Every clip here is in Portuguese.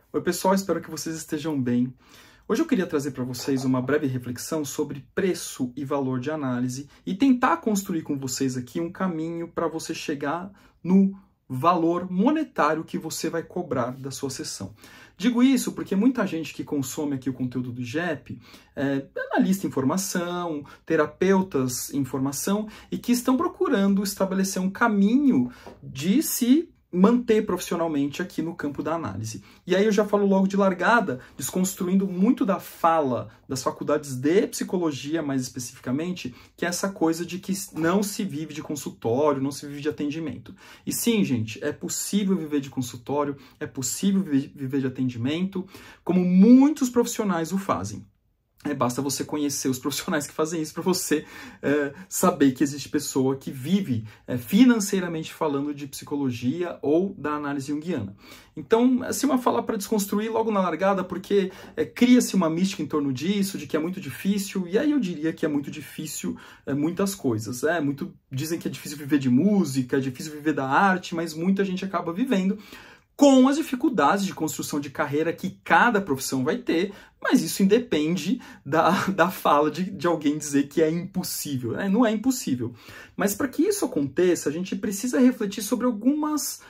Oi pessoal, espero que vocês estejam bem. Hoje eu queria trazer para vocês uma breve reflexão sobre preço e valor de análise e tentar construir com vocês aqui um caminho para você chegar no valor monetário que você vai cobrar da sua sessão. Digo isso porque muita gente que consome aqui o conteúdo do IGEP é analista em formação, terapeutas em formação e que estão procurando estabelecer um caminho de se manter profissionalmente aqui no campo da análise. E aí eu já falo logo de largada, desconstruindo muito da fala das faculdades de psicologia, mais especificamente, que é essa coisa de que não se vive de consultório, não se vive de atendimento. E sim, gente, é possível viver de consultório, é possível viver de atendimento, como muitos profissionais o fazem. Basta você conhecer os profissionais que fazem isso para você saber que existe pessoa que vive financeiramente falando de psicologia ou da análise junguiana. Então, assim, uma fala para desconstruir logo na largada, porque cria-se uma mística em torno disso, de que é muito difícil, e aí eu diria que é muito difícil muitas coisas. Dizem que é difícil viver de música, é difícil viver da arte, mas muita gente acaba vivendo com as dificuldades de construção de carreira que cada profissão vai ter, mas isso independe da fala de alguém dizer que é impossível. Não é impossível. Mas para que isso aconteça, a gente precisa refletir sobre algumas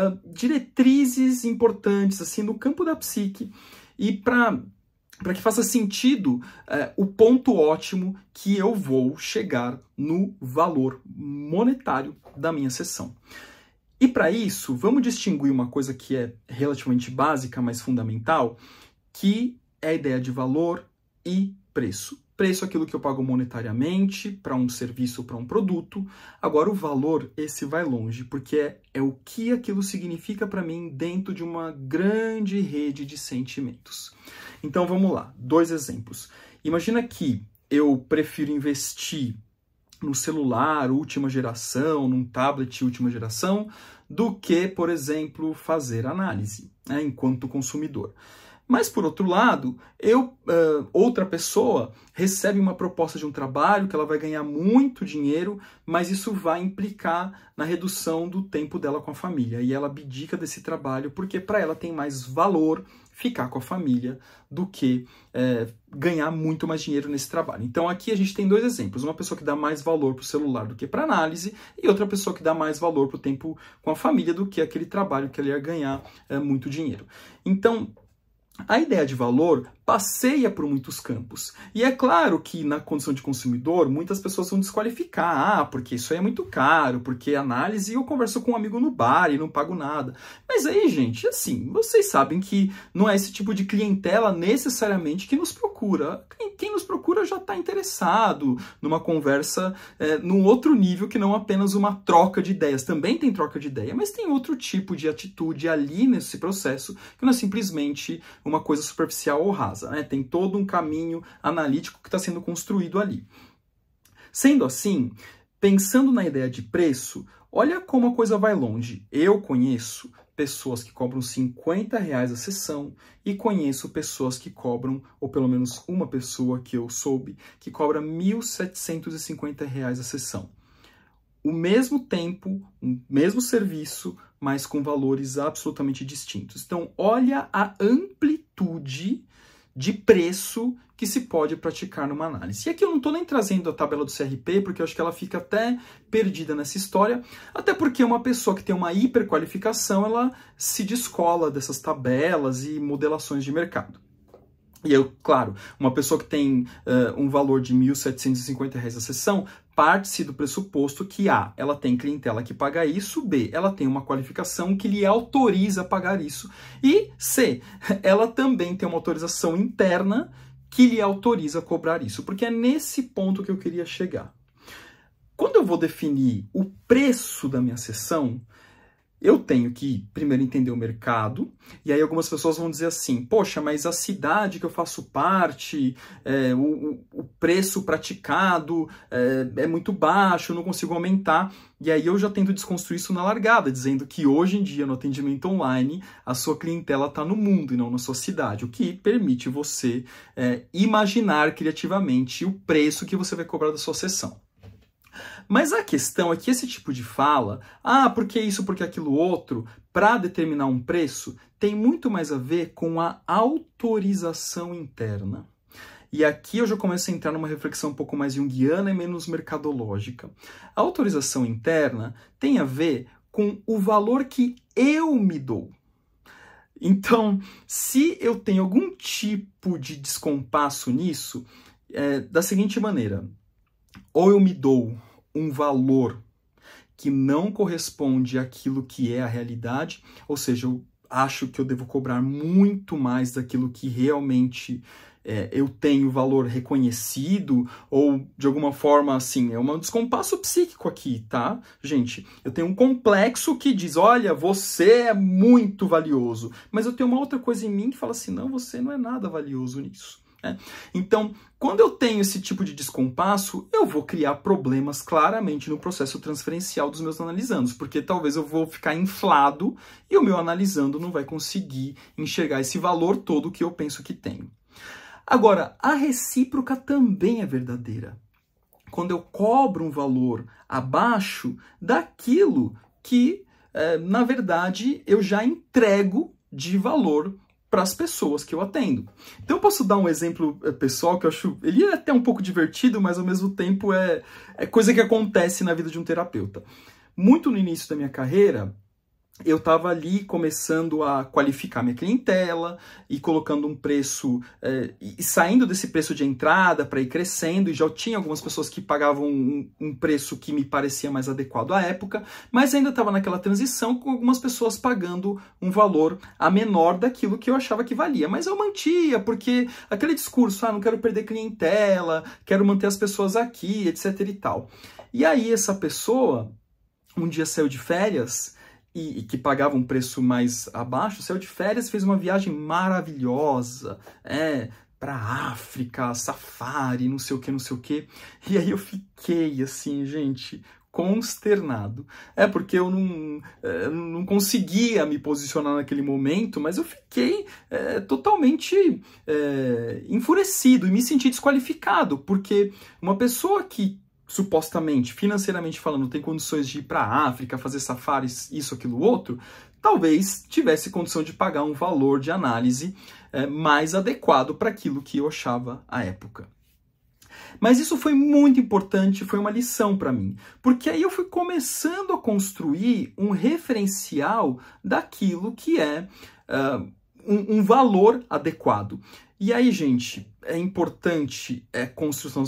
diretrizes importantes assim, no campo da psique e para que faça sentido o ponto ótimo que eu vou chegar no valor monetário da minha sessão. E para isso, vamos distinguir uma coisa que é relativamente básica, mas fundamental, que é a ideia de valor e preço. Preço é aquilo que eu pago monetariamente para um serviço ou para um produto. Agora, o valor, esse vai longe, porque é o que aquilo significa para mim dentro de uma grande rede de sentimentos. Então, vamos lá. 2 exemplos. Imagina que eu prefiro investir no celular última geração, num tablet última geração, do que, por exemplo, fazer análise, enquanto consumidor. Mas, por outro lado, outra pessoa recebe uma proposta de um trabalho que ela vai ganhar muito dinheiro, mas isso vai implicar na redução do tempo dela com a família. E ela abdica desse trabalho porque para ela tem mais valor ficar com a família do que ganhar muito mais dinheiro nesse trabalho. Então aqui a gente tem 2 exemplos. Uma pessoa que dá mais valor para o celular do que para análise e outra pessoa que dá mais valor para o tempo com a família do que aquele trabalho que ela ia ganhar muito dinheiro. Então, a ideia de valor passeia por muitos campos. E é claro que na condição de consumidor, muitas pessoas vão desqualificar. Porque isso aí é muito caro, porque análise eu converso com um amigo no bar e não pago nada. Mas aí, gente, assim, vocês sabem que não é esse tipo de clientela necessariamente que nos procura. Quem nos procura já está interessado numa conversa num outro nível que não apenas uma troca de ideias. Também tem troca de ideia, mas tem outro tipo de atitude ali nesse processo que não é simplesmente uma coisa superficial ou rasa. Tem todo um caminho analítico que está sendo construído ali. Sendo assim, pensando na ideia de preço, olha como a coisa vai longe. Eu conheço pessoas que cobram R$50 a sessão e conheço pessoas que cobram, ou pelo menos uma pessoa que eu soube, que cobra R$1.750 a sessão. O mesmo tempo, o mesmo serviço, mas com valores absolutamente distintos. Então, olha a amplitude de preço que se pode praticar numa análise. E aqui eu não estou nem trazendo a tabela do CRP, porque eu acho que ela fica até perdida nessa história, até porque uma pessoa que tem uma hiperqualificação, ela se descola dessas tabelas e modelações de mercado. E eu, claro, uma pessoa que tem um valor de R$1.750 a sessão, parte-se do pressuposto que A, ela tem clientela que paga isso, B, ela tem uma qualificação que lhe autoriza a pagar isso, e C, ela também tem uma autorização interna que lhe autoriza a cobrar isso, porque é nesse ponto que eu queria chegar. Quando eu vou definir o preço da minha sessão, eu tenho que primeiro entender o mercado, e aí algumas pessoas vão dizer assim, poxa, mas a cidade que eu faço parte, o preço praticado é muito baixo, eu não consigo aumentar. E aí eu já tento desconstruir isso na largada, dizendo que hoje em dia no atendimento online a sua clientela está no mundo e não na sua cidade, o que permite você imaginar criativamente o preço que você vai cobrar da sua sessão. Mas a questão é que esse tipo de fala, porque isso, porque aquilo outro, para determinar um preço, tem muito mais a ver com a autorização interna. E aqui eu já começo a entrar numa reflexão um pouco mais junguiana e menos mercadológica. A autorização interna tem a ver com o valor que eu me dou. Então, se eu tenho algum tipo de descompasso nisso, da seguinte maneira: ou eu me dou um valor que não corresponde àquilo que é a realidade, ou seja, eu acho que eu devo cobrar muito mais daquilo que realmente eu tenho valor reconhecido, ou de alguma forma, assim, é um descompasso psíquico aqui, tá? Gente, eu tenho um complexo que diz, olha, você é muito valioso, mas eu tenho uma outra coisa em mim que fala assim, não, você não é nada valioso nisso. Então, quando eu tenho esse tipo de descompasso, eu vou criar problemas claramente no processo transferencial dos meus analisandos, porque talvez eu vou ficar inflado e o meu analisando não vai conseguir enxergar esse valor todo que eu penso que tenho. Agora, a recíproca também é verdadeira. Quando eu cobro um valor abaixo daquilo que, na verdade, eu já entrego de valor para as pessoas que eu atendo. Então eu posso dar um exemplo pessoal que eu acho, ele é até um pouco divertido, mas ao mesmo tempo é coisa que acontece na vida de um terapeuta. Muito no início da minha carreira, eu estava ali começando a qualificar minha clientela e colocando um preço, e saindo desse preço de entrada para ir crescendo, e já tinha algumas pessoas que pagavam um preço que me parecia mais adequado à época, mas ainda estava naquela transição com algumas pessoas pagando um valor a menor daquilo que eu achava que valia. Mas eu mantia, porque aquele discurso, não quero perder clientela, quero manter as pessoas aqui, etc e tal. E aí essa pessoa, um dia saiu de férias, e que pagava um preço mais abaixo, saiu de férias, fez uma viagem maravilhosa, para África, safari, não sei o que. E aí eu fiquei assim, gente, consternado. Porque eu não conseguia me posicionar naquele momento, mas eu fiquei totalmente enfurecido e me senti desqualificado, porque uma pessoa que supostamente, financeiramente falando, tem condições de ir para a África, fazer safaris, isso, aquilo, outro, talvez tivesse condição de pagar um valor de análise mais adequado para aquilo que eu achava à época. Mas isso foi muito importante, foi uma lição para mim, porque aí eu fui começando a construir um referencial daquilo que é um valor adequado. E aí, gente, é importante a construção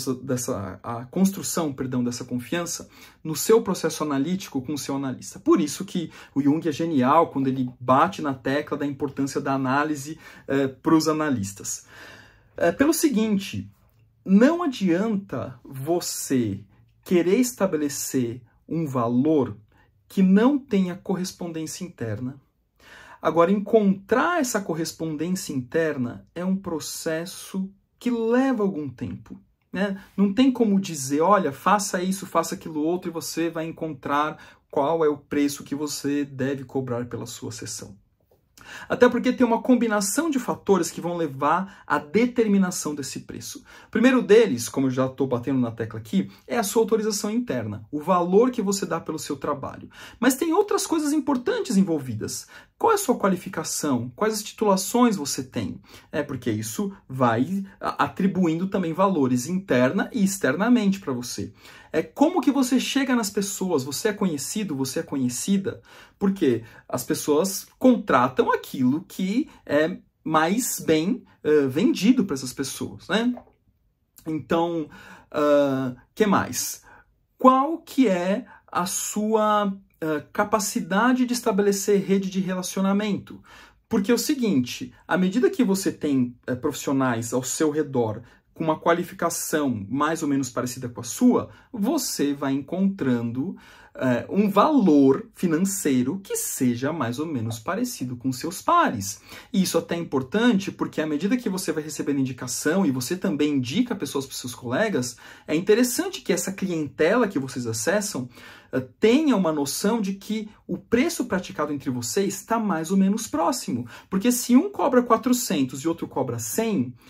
dessa confiança no seu processo analítico com o seu analista. Por isso que o Jung é genial quando ele bate na tecla da importância da análise para os analistas. Pelo seguinte, não adianta você querer estabelecer um valor que não tenha correspondência interna. Agora, encontrar essa correspondência interna é um processo que leva algum tempo, né? Não tem como dizer, olha, faça isso, faça aquilo outro e você vai encontrar qual é o preço que você deve cobrar pela sua sessão. Até porque tem uma combinação de fatores que vão levar à determinação desse preço. O primeiro deles, como eu já estou batendo na tecla aqui, é a sua autorização interna, o valor que você dá pelo seu trabalho. Mas tem outras coisas importantes envolvidas. Qual é a sua qualificação? Quais as titulações você tem? Porque isso vai atribuindo também valores interna e externamente para você. Como que você chega nas pessoas? Você é conhecido? Você é conhecida? Porque as pessoas contratam aquilo que é mais bem vendido para essas pessoas, né? Então, que mais? Qual que é a sua capacidade de estabelecer rede de relacionamento? Porque é o seguinte, à medida que você tem profissionais ao seu redor com uma qualificação mais ou menos parecida com a sua, você vai encontrando um valor financeiro que seja mais ou menos parecido com seus pares. E isso até é importante porque à medida que você vai recebendo indicação e você também indica pessoas para os seus colegas, é interessante que essa clientela que vocês acessam tenha uma noção de que o preço praticado entre vocês está mais ou menos próximo. Porque se um cobra 400 e outro cobra 100,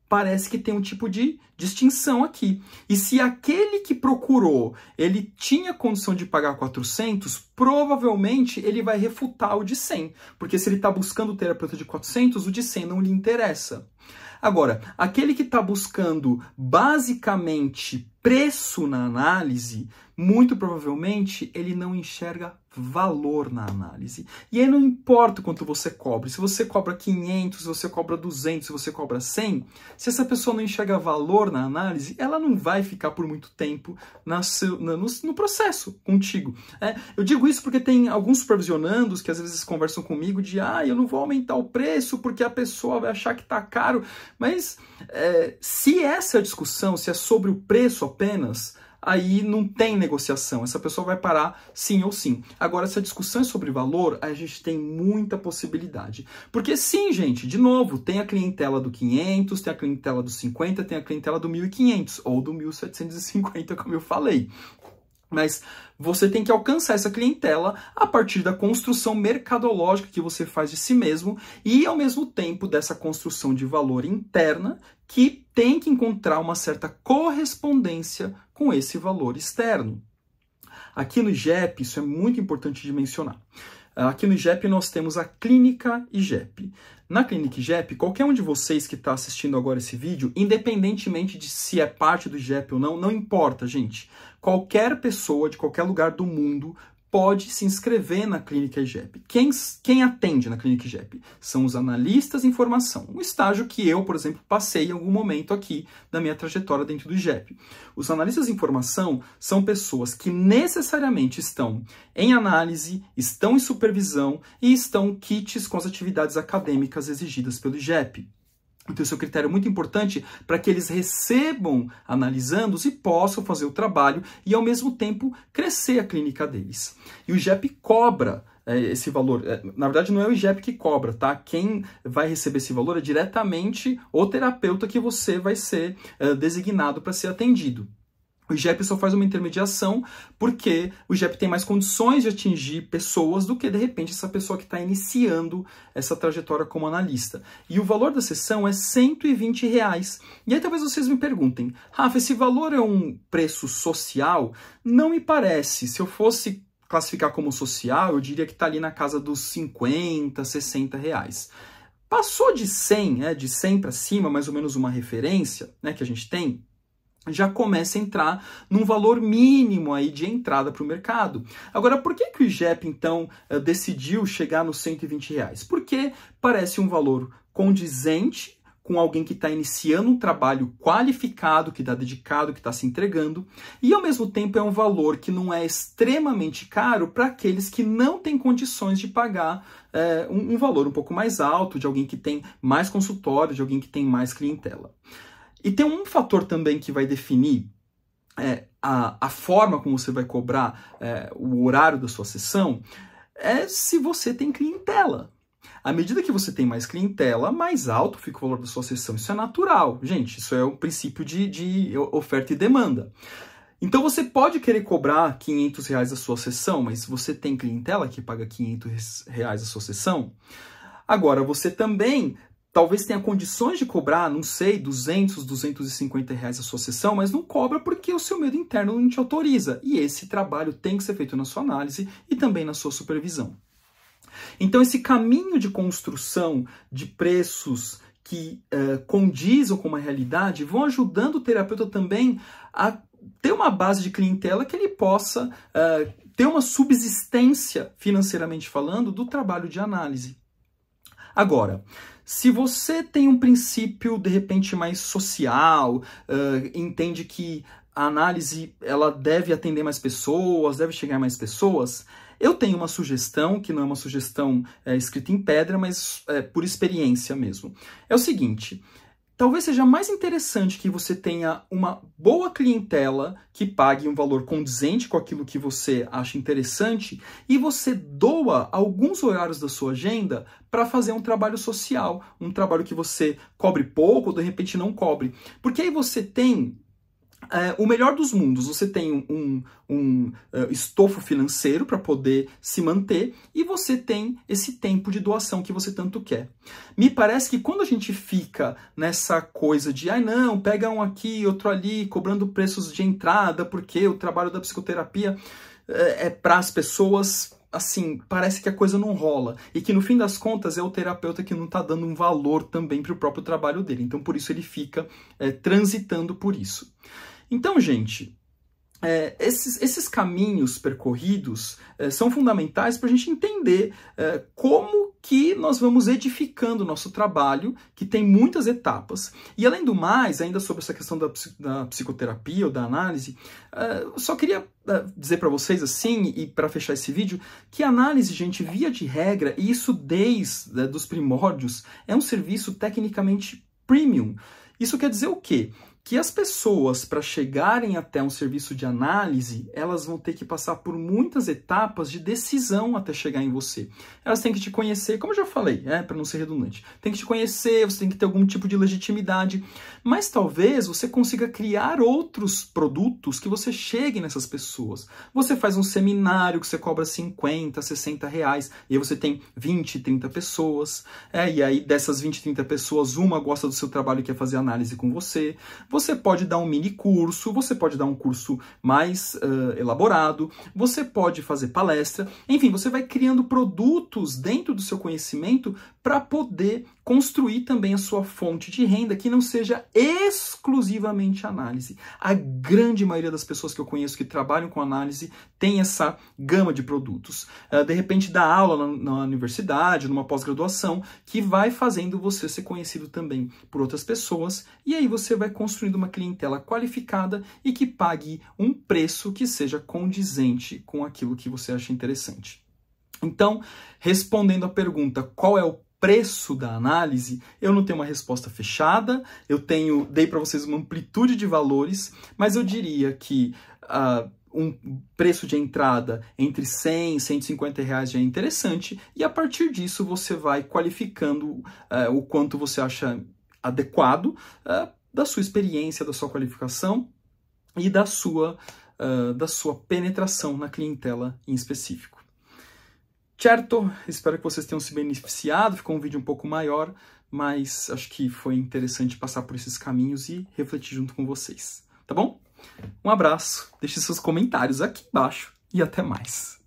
parece que tem um tipo de distinção aqui. E se aquele que procurou, ele tinha condição de pagar 400, provavelmente ele vai refutar o de 100. Porque se ele está buscando o terapeuta de 400, o de 100 não lhe interessa. Agora, aquele que está buscando basicamente preço na análise, muito provavelmente ele não enxerga valor na análise. E aí não importa o quanto você cobre, se você cobra 500, se você cobra 200, se você cobra 100, se essa pessoa não enxerga valor na análise, ela não vai ficar por muito tempo no processo contigo. Eu digo isso porque tem alguns supervisionandos que às vezes conversam comigo de eu não vou aumentar o preço porque a pessoa vai achar que está caro. Mas se essa é a discussão, se é sobre o preço apenas, aí não tem negociação, essa pessoa vai parar sim ou sim. Agora, se a discussão é sobre valor, a gente tem muita possibilidade. Porque sim, gente, de novo, tem a clientela do 500, tem a clientela do 50, tem a clientela do 1.500 ou do 1.750, como eu falei. Mas você tem que alcançar essa clientela a partir da construção mercadológica que você faz de si mesmo e, ao mesmo tempo, dessa construção de valor interna que tem que encontrar uma certa correspondência com esse valor externo. Aqui no IGEP, isso é muito importante de mencionar. Aqui no IGEP nós temos a Clínica IGEP. Na Clínica IGEP, qualquer um de vocês que está assistindo agora esse vídeo, independentemente de se é parte do IGEP ou não, não importa, gente. Qualquer pessoa de qualquer lugar do mundo pode se inscrever na Clínica IGEP. Quem atende na Clínica IGEP? São os analistas em formação. Um estágio que eu, por exemplo, passei em algum momento aqui da minha trajetória dentro do IGEP. Os analistas em formação são pessoas que necessariamente estão em análise, estão em supervisão e estão kits com as atividades acadêmicas exigidas pelo IGEP. Então, esse é um critério muito importante para que eles recebam analisandos e possam fazer o trabalho e, ao mesmo tempo, crescer a clínica deles. E o IGEP cobra esse valor. Na verdade, não é o IGEP que cobra, tá? Quem vai receber esse valor é diretamente o terapeuta que você vai ser designado para ser atendido. O IGEP só faz uma intermediação porque o IGEP tem mais condições de atingir pessoas do que, de repente, essa pessoa que está iniciando essa trajetória como analista. E o valor da sessão é R$120. E aí talvez vocês me perguntem, Rafa, esse valor é um preço social? Não me parece. Se eu fosse classificar como social, eu diria que está ali na casa dos R$50, R$60. Passou de 100, de 100 para cima, mais ou menos uma referência, que a gente tem, já começa a entrar num valor mínimo aí de entrada para o mercado. Agora, por que o IGEP, então, decidiu chegar nos R$120? Porque parece um valor condizente com alguém que está iniciando um trabalho qualificado, que está dedicado, que está se entregando, e ao mesmo tempo é um valor que não é extremamente caro para aqueles que não têm condições de pagar um valor um pouco mais alto, de alguém que tem mais consultório, de alguém que tem mais clientela. E tem um fator também que vai definir a forma como você vai cobrar o horário da sua sessão, é se você tem clientela. À medida que você tem mais clientela, mais alto fica o valor da sua sessão. Isso é natural, gente. Isso é o princípio de oferta e demanda. Então você pode querer cobrar R$500 a sua sessão, mas se você tem clientela que paga R$500 a sua sessão, agora você também talvez tenha condições de cobrar, não sei, R$200, R$250 a sua sessão, mas não cobra porque o seu medo interno não te autoriza. E esse trabalho tem que ser feito na sua análise e também na sua supervisão. Então, esse caminho de construção de preços que condizam com uma realidade vão ajudando o terapeuta também a ter uma base de clientela que ele possa ter uma subsistência, financeiramente falando, do trabalho de análise. Agora, se você tem um princípio, de repente, mais social, entende que a análise ela deve atender mais pessoas, deve chegar a mais pessoas, eu tenho uma sugestão, que não é uma sugestão escrita em pedra, mas por experiência mesmo. É o seguinte, talvez seja mais interessante que você tenha uma boa clientela que pague um valor condizente com aquilo que você acha interessante e você doa alguns horários da sua agenda para fazer um trabalho social, um trabalho que você cobre pouco ou de repente não cobre. Porque aí você tem o melhor dos mundos. Você tem um estofo financeiro para poder se manter e você tem esse tempo de doação que você tanto quer. Me parece que quando a gente fica nessa coisa de ai não, pega um aqui, outro ali, cobrando preços de entrada, porque o trabalho da psicoterapia é para as pessoas, assim, parece que a coisa não rola. E que no fim das contas é o terapeuta que não está dando um valor também para o próprio trabalho dele. Então por isso ele fica transitando por isso. Então, gente, esses caminhos percorridos são fundamentais para a gente entender como que nós vamos edificando o nosso trabalho, que tem muitas etapas. E além do mais, ainda sobre essa questão da psicoterapia ou da análise, só queria dizer para vocês assim, e para fechar esse vídeo, que a análise, gente, via de regra, e isso desde os primórdios, é um serviço tecnicamente premium. Isso quer dizer o quê? Que as pessoas, para chegarem até um serviço de análise, elas vão ter que passar por muitas etapas de decisão até chegar em você. Elas têm que te conhecer, como eu já falei, para não ser redundante. Tem que te conhecer, você tem que ter algum tipo de legitimidade, mas talvez você consiga criar outros produtos que você chegue nessas pessoas. Você faz um seminário que você cobra 50, 60 reais, e aí você tem 20, 30 pessoas, e aí dessas 20, 30 pessoas, uma gosta do seu trabalho e quer fazer análise com você. Você pode dar um mini curso, você pode dar um curso mais elaborado, você pode fazer palestra, enfim, você vai criando produtos dentro do seu conhecimento para poder construir também a sua fonte de renda que não seja exclusivamente análise. A grande maioria das pessoas que eu conheço que trabalham com análise tem essa gama de produtos. De repente dá aula na universidade, numa pós-graduação, que vai fazendo você ser conhecido também por outras pessoas, e aí você vai construindo uma clientela qualificada e que pague um preço que seja condizente com aquilo que você acha interessante. Então, respondendo a pergunta, qual é o preço da análise, eu não tenho uma resposta fechada, dei para vocês uma amplitude de valores, mas eu diria que um preço de entrada entre 100 e 150 reais já é interessante, e a partir disso você vai qualificando o quanto você acha adequado da sua experiência, da sua qualificação e da sua penetração na clientela em específico. Certo? Espero que vocês tenham se beneficiado, ficou um vídeo um pouco maior, mas acho que foi interessante passar por esses caminhos e refletir junto com vocês, tá bom? Um abraço, deixe seus comentários aqui embaixo e até mais.